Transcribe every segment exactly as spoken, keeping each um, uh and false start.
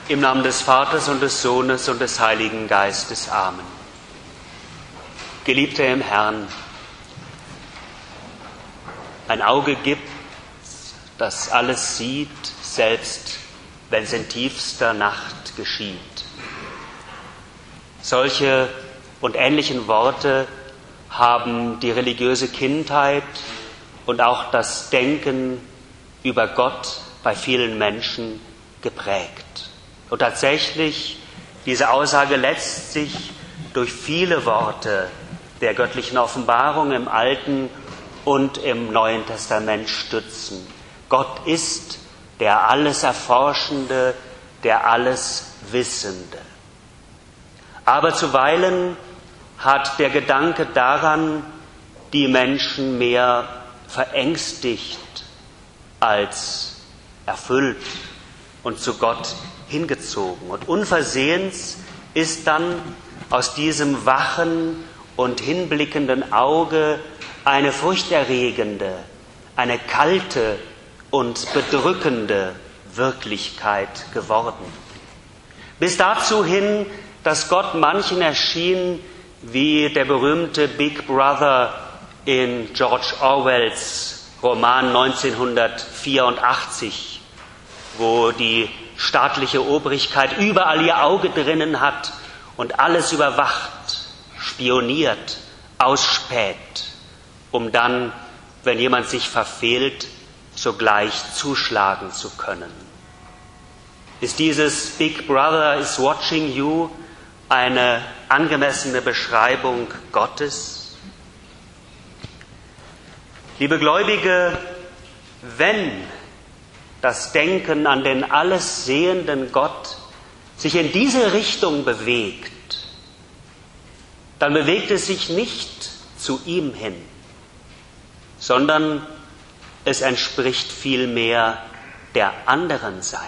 Im Namen des Vaters und des Sohnes und des Heiligen Geistes. Amen. Geliebter im Herrn, ein Auge gibt, das alles sieht, selbst wenn es in tiefster Nacht geschieht. Solche und ähnlichen Worte haben die religiöse Kindheit und auch das Denken über Gott bei vielen Menschen geprägt. Und tatsächlich, diese Aussage lässt sich durch viele Worte der göttlichen Offenbarung im Alten und im Neuen Testament stützen. Gott ist der alles Erforschende, der alles Wissende. Aber zuweilen hat der Gedanke daran die Menschen mehr verängstigt als erfüllt und zu Gott hingezogen. Und unversehens ist dann aus diesem wachen und hinblickenden Auge eine furchterregende, eine kalte und bedrückende Wirklichkeit geworden. Bis dazu hin, dass Gott manchen erschien wie der berühmte Big Brother in George Orwells Roman neunzehnhundertvierundachtzig, wo die staatliche Obrigkeit überall ihr Auge drinnen hat und alles überwacht, spioniert, ausspäht, um dann, wenn jemand sich verfehlt, sogleich zuschlagen zu können. Ist dieses Big Brother is watching you eine angemessene Beschreibung Gottes? Liebe Gläubige, wenn das Denken an den alles sehenden Gott sich in diese Richtung bewegt, dann bewegt es sich nicht zu ihm hin, sondern es entspricht vielmehr der anderen Seite.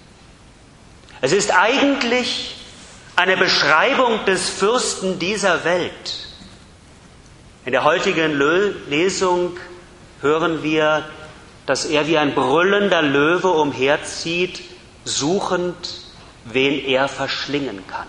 Es ist eigentlich eine Beschreibung des Fürsten dieser Welt. In der heutigen Lesung hören wir, dass er wie ein brüllender Löwe umherzieht, suchend, wen er verschlingen kann.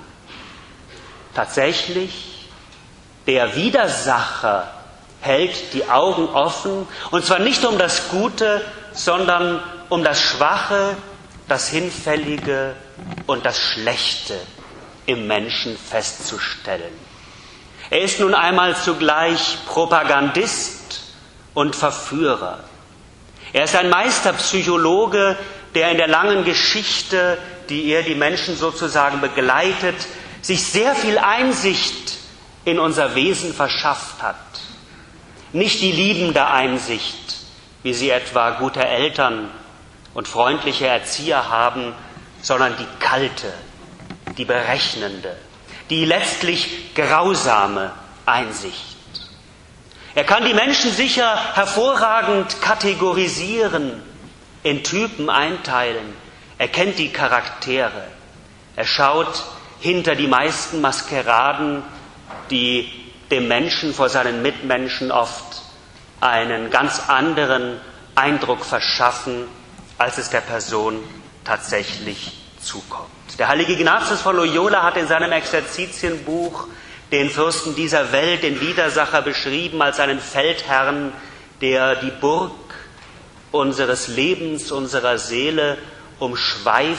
Tatsächlich, der Widersacher hält die Augen offen, und zwar nicht um das Gute, sondern um das Schwache, das Hinfällige und das Schlechte im Menschen festzustellen. Er ist nun einmal zugleich Propagandist und Verführer. Er ist ein Meisterpsychologe, der in der langen Geschichte, die er die Menschen sozusagen begleitet, sich sehr viel Einsicht in unser Wesen verschafft hat. Nicht die liebende Einsicht, wie sie etwa gute Eltern und freundliche Erzieher haben, sondern die kalte, die berechnende, die letztlich grausame Einsicht. Er kann die Menschen sicher hervorragend kategorisieren, in Typen einteilen. Er kennt die Charaktere. Er schaut hinter die meisten Maskeraden, die dem Menschen vor seinen Mitmenschen oft einen ganz anderen Eindruck verschaffen, als es der Person tatsächlich zukommt. Der heilige Ignatius von Loyola hat in seinem Exerzitienbuch den Fürsten dieser Welt, den Widersacher, beschrieben als einen Feldherrn, der die Burg unseres Lebens, unserer Seele umschweift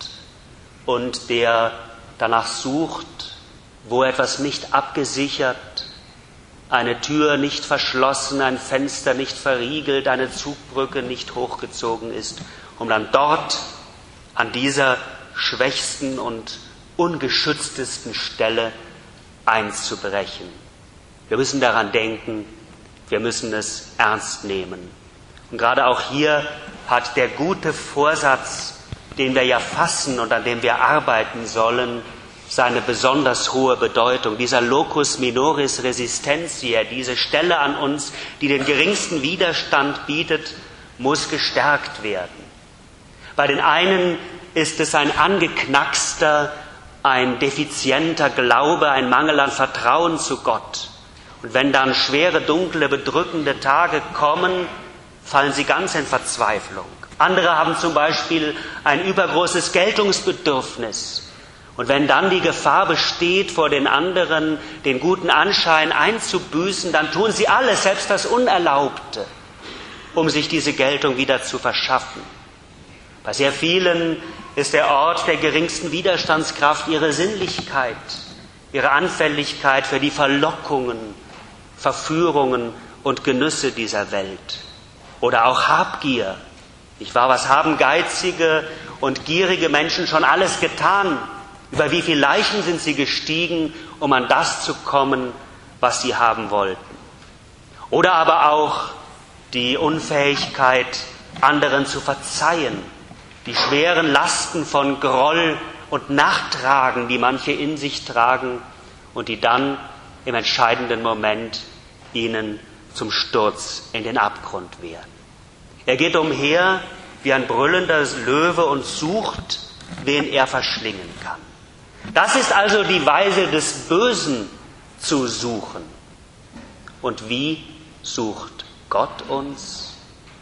und der danach sucht, wo etwas nicht abgesichert, eine Tür nicht verschlossen, ein Fenster nicht verriegelt, eine Zugbrücke nicht hochgezogen ist, um dann dort an dieser schwächsten und ungeschütztesten Stelle einzubrechen. Wir müssen daran denken, wir müssen es ernst nehmen. Und gerade auch hier hat der gute Vorsatz, den wir ja fassen und an dem wir arbeiten sollen, seine besonders hohe Bedeutung. Dieser Locus minoris resistentiae, diese Stelle an uns, die den geringsten Widerstand bietet, muss gestärkt werden. Bei den einen ist es ein angeknackster, ein defizienter Glaube, ein Mangel an Vertrauen zu Gott. Und wenn dann schwere, dunkle, bedrückende Tage kommen, fallen sie ganz in Verzweiflung. Andere haben zum Beispiel ein übergroßes Geltungsbedürfnis. Und wenn dann die Gefahr besteht, vor den anderen den guten Anschein einzubüßen, dann tun sie alles, selbst das Unerlaubte, um sich diese Geltung wieder zu verschaffen. Bei sehr vielen ist der Ort der geringsten Widerstandskraft ihre Sinnlichkeit, ihre Anfälligkeit für die Verlockungen, Verführungen und Genüsse dieser Welt. Oder auch Habgier. Nicht wahr? Was haben geizige und gierige Menschen schon alles getan? Über wie viele Leichen sind sie gestiegen, um an das zu kommen, was sie haben wollten? Oder aber auch die Unfähigkeit, anderen zu verzeihen, die schweren Lasten von Groll und Nachtragen, die manche in sich tragen und die dann im entscheidenden Moment ihnen zum Sturz in den Abgrund werden. Er geht umher wie ein brüllender Löwe und sucht, wen er verschlingen kann. Das ist also die Weise des Bösen zu suchen. Und wie sucht Gott uns?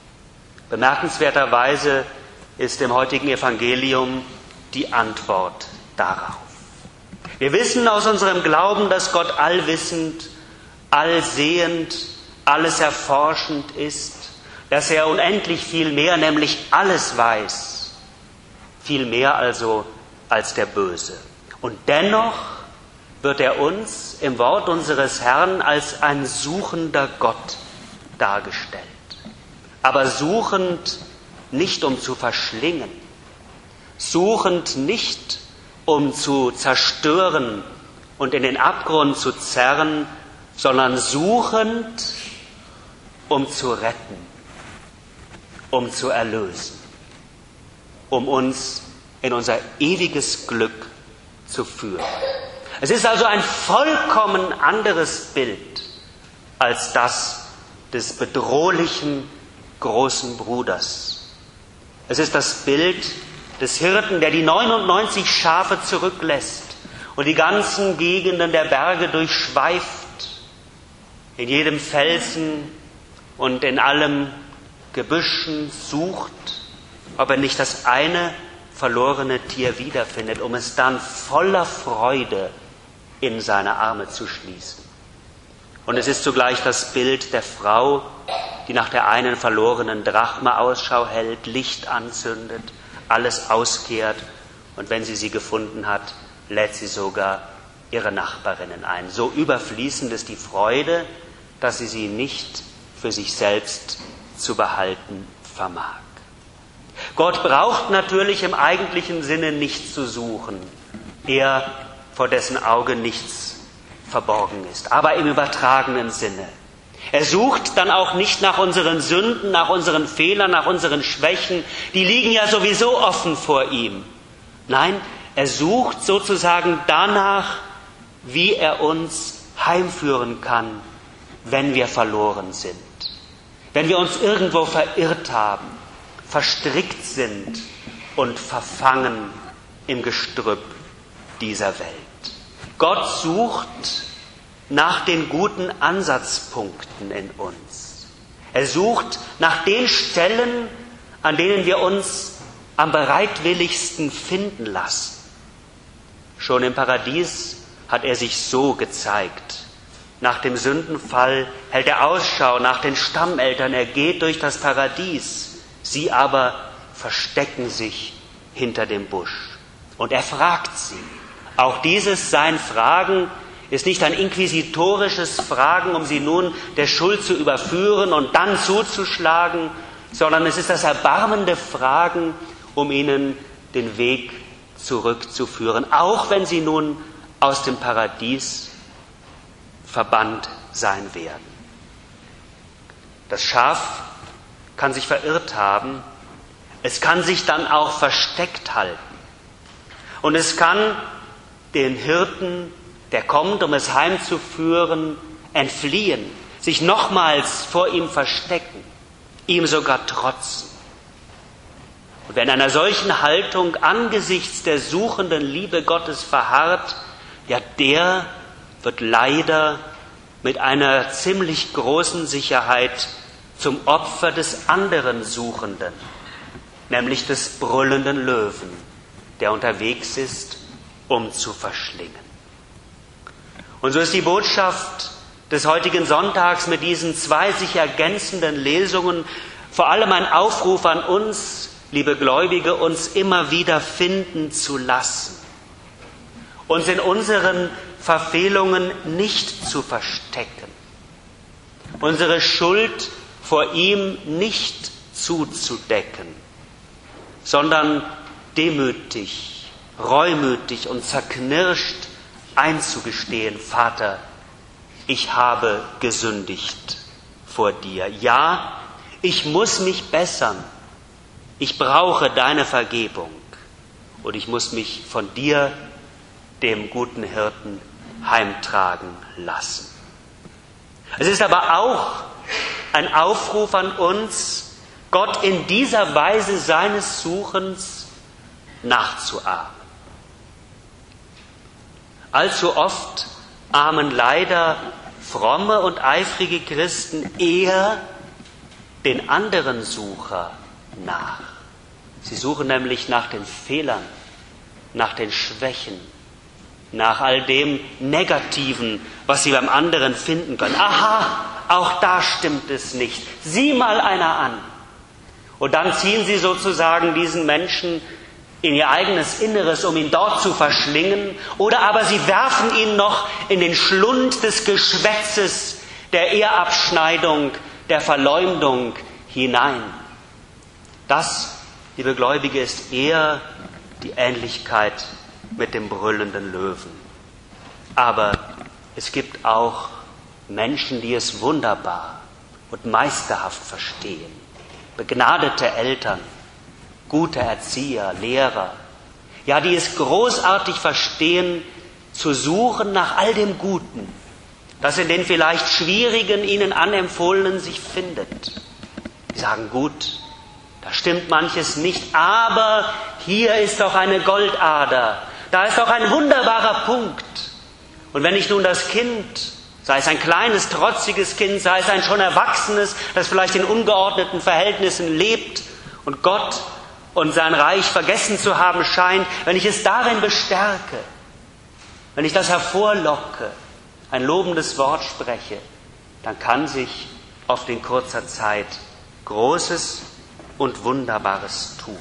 Bemerkenswerterweise ist im heutigen Evangelium die Antwort darauf. Wir wissen aus unserem Glauben, dass Gott allwissend, allsehend, alles erforschend ist, dass er unendlich viel mehr, nämlich alles weiß, viel mehr also als der Böse. Und dennoch wird er uns im Wort unseres Herrn als ein suchender Gott dargestellt. Aber suchend nicht um zu verschlingen, suchend nicht um zu zerstören und in den Abgrund zu zerren, sondern suchend um zu retten, um zu erlösen, um uns in unser ewiges Glück zu führen. Es ist also ein vollkommen anderes Bild als das des bedrohlichen großen Bruders. Es ist das Bild des Hirten, der die neunundneunzig Schafe zurücklässt und die ganzen Gegenden der Berge durchschweift, in jedem Felsen und in allem Gebüschen sucht, ob er nicht das eine verlorene Tier wiederfindet, um es dann voller Freude in seine Arme zu schließen. Und es ist zugleich das Bild der Frau, die nach der einen verlorenen Drachme Ausschau hält, Licht anzündet, alles auskehrt und wenn sie sie gefunden hat, lädt sie sogar ihre Nachbarinnen ein. So überfließend ist die Freude, dass sie sie nicht für sich selbst zu behalten vermag. Gott braucht natürlich im eigentlichen Sinne nichts zu suchen, er, vor dessen Auge nichts verborgen ist, aber im übertragenen Sinne. Er sucht dann auch nicht nach unseren Sünden, nach unseren Fehlern, nach unseren Schwächen, die liegen ja sowieso offen vor ihm. Nein, er sucht sozusagen danach, wie er uns heimführen kann, wenn wir verloren sind, wenn wir uns irgendwo verirrt haben, verstrickt sind und verfangen im Gestrüpp dieser Welt. Gott sucht nach den guten Ansatzpunkten in uns. Er sucht nach den Stellen, an denen wir uns am bereitwilligsten finden lassen. Schon im Paradies hat er sich so gezeigt. Nach dem Sündenfall hält er Ausschau nach den Stammeltern. Er geht durch das Paradies. Sie aber verstecken sich hinter dem Busch. Und er fragt sie. Auch dieses sein Fragen ist nicht ein inquisitorisches Fragen, um sie nun der Schuld zu überführen und dann zuzuschlagen, sondern es ist das erbarmende Fragen, um ihnen den Weg zurückzuführen, auch wenn sie nun aus dem Paradies verbannt sein werden. Das Schaf kann sich verirrt haben, es kann sich dann auch versteckt halten. Und es kann den Hirten, der kommt, um es heimzuführen, entfliehen, sich nochmals vor ihm verstecken, ihm sogar trotzen. Und wer in einer solchen Haltung angesichts der suchenden Liebe Gottes verharrt, ja, der wird leider mit einer ziemlich großen Sicherheit zum Opfer des anderen Suchenden, nämlich des brüllenden Löwen, der unterwegs ist, um zu verschlingen. Und so ist die Botschaft des heutigen Sonntags mit diesen zwei sich ergänzenden Lesungen vor allem ein Aufruf an uns, liebe Gläubige, uns immer wieder finden zu lassen, uns in unseren Verfehlungen nicht zu verstecken, unsere Schuld vor ihm nicht zuzudecken, sondern demütig, reumütig und zerknirscht einzugestehen: Vater, ich habe gesündigt vor dir. Ja, ich muss mich bessern. Ich brauche deine Vergebung und ich muss mich von dir, dem guten Hirten, heimtragen lassen. Es ist aber auch ein Aufruf an uns, Gott in dieser Weise seines Suchens nachzuahmen. Allzu oft ahmen leider fromme und eifrige Christen eher den anderen Sucher nach. Sie suchen nämlich nach den Fehlern, nach den Schwächen, nach all dem Negativen, was sie beim anderen finden können. Aha, auch da stimmt es nicht. Sieh mal einer an. Und dann ziehen sie sozusagen diesen Menschen in ihr eigenes Inneres, um ihn dort zu verschlingen. Oder aber sie werfen ihn noch in den Schlund des Geschwätzes, der Ehrabschneidung, der Verleumdung hinein. Das, liebe Gläubige, ist eher die Ähnlichkeit mit dem brüllenden Löwen. Aber es gibt auch Menschen, die es wunderbar und meisterhaft verstehen. Begnadete Eltern, gute Erzieher, Lehrer, ja, die es großartig verstehen, zu suchen nach all dem Guten, das in den vielleicht schwierigen, ihnen anempfohlenen sich findet. Die sagen: Gut, da stimmt manches nicht, aber hier ist doch eine Goldader, da ist doch ein wunderbarer Punkt. Und wenn ich nun das Kind, sei es ein kleines, trotziges Kind, sei es ein schon Erwachsenes, das vielleicht in ungeordneten Verhältnissen lebt und Gott und sein Reich vergessen zu haben scheint, wenn ich es darin bestärke, wenn ich das hervorlocke, ein lobendes Wort spreche, dann kann sich oft in kurzer Zeit Großes und Wunderbares tun.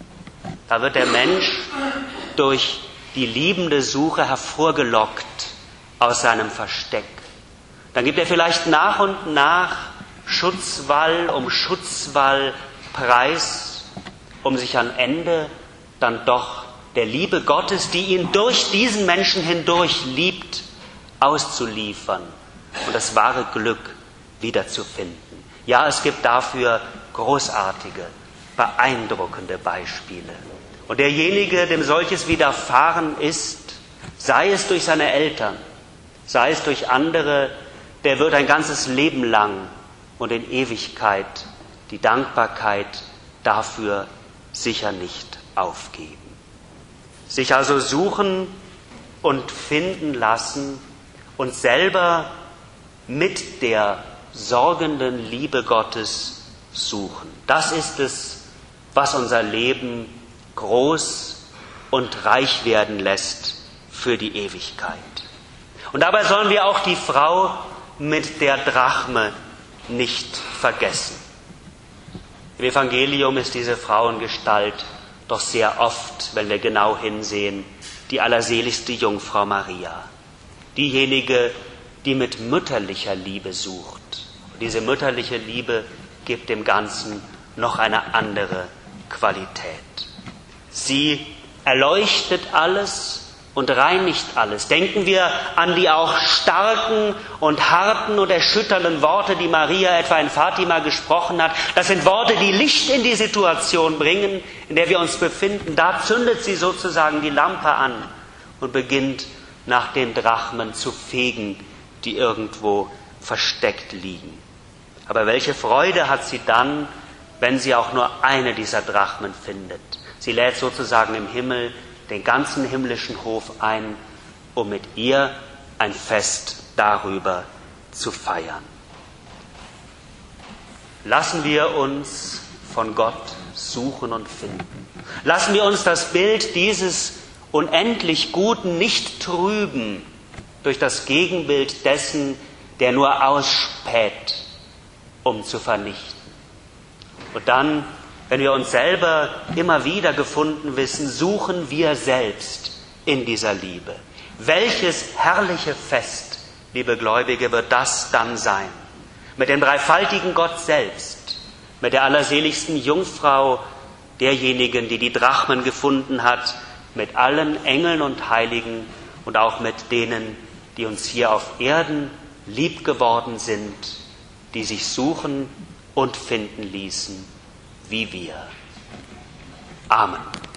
Da wird der Mensch durch die liebende Suche hervorgelockt aus seinem Versteck. Dann gibt er vielleicht nach und nach Schutzwall um Schutzwall preis, um sich am Ende dann doch der Liebe Gottes, die ihn durch diesen Menschen hindurch liebt, auszuliefern und das wahre Glück wiederzufinden. Ja, es gibt dafür großartige, beeindruckende Beispiele. Und derjenige, dem solches widerfahren ist, sei es durch seine Eltern, sei es durch andere, der wird ein ganzes Leben lang und in Ewigkeit die Dankbarkeit dafür sicher nicht aufgeben. Sich also suchen und finden lassen und selber mit der sorgenden Liebe Gottes suchen. Das ist es, was unser Leben groß und reich werden lässt für die Ewigkeit. Und dabei sollen wir auch die Frau mit der Drachme nicht vergessen. Im Evangelium ist diese Frauengestalt doch sehr oft, wenn wir genau hinsehen, die allerseligste Jungfrau Maria. Diejenige, die mit mütterlicher Liebe sucht. Und diese mütterliche Liebe gibt dem Ganzen noch eine andere Qualität. Sie erleuchtet alles und reinigt alles. Denken wir an die auch starken und harten und erschütternden Worte, die Maria etwa in Fatima gesprochen hat. Das sind Worte, die Licht in die Situation bringen, in der wir uns befinden. Da zündet sie sozusagen die Lampe an und beginnt nach den Drachmen zu fegen, die irgendwo versteckt liegen. Aber welche Freude hat sie dann, wenn sie auch nur eine dieser Drachmen findet? Sie lädt sozusagen im Himmel den ganzen himmlischen Hof ein, um mit ihr ein Fest darüber zu feiern. Lassen wir uns von Gott suchen und finden. Lassen wir uns das Bild dieses unendlich Guten nicht trüben durch das Gegenbild dessen, der nur ausspäht, um zu vernichten. Und dann, wenn wir uns selber immer wieder gefunden wissen, suchen wir selbst in dieser Liebe. Welches herrliche Fest, liebe Gläubige, wird das dann sein? Mit dem dreifaltigen Gott selbst, mit der allerseligsten Jungfrau, derjenigen, die die Drachmen gefunden hat, mit allen Engeln und Heiligen und auch mit denen, die uns hier auf Erden lieb geworden sind, die sich suchen und finden ließen, wie wir. Amen.